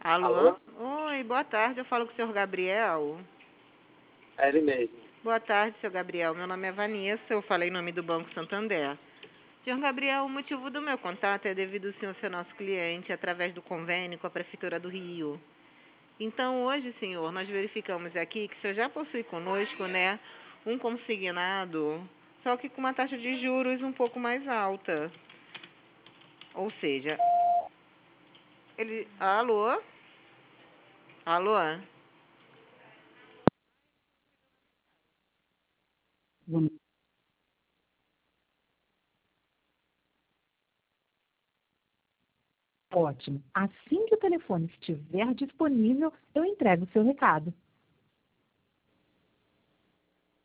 Alô? Alô? Oi, boa tarde. Eu falo com o senhor Gabriel. É ele mesmo. Boa tarde, senhor Gabriel. Meu nome é Vanessa. Eu falei em nome do Banco Santander. Senhor Gabriel, o motivo do meu contato é devido ao senhor ser nosso cliente através do convênio com a Prefeitura do Rio. Então, hoje, senhor, nós verificamos aqui que o senhor já possui conosco, né, um consignado, só que com uma taxa de juros um pouco mais alta. Ou seja, ele... Alô? Alô? Ótimo. Assim que o telefone estiver disponível, eu entrego o seu recado.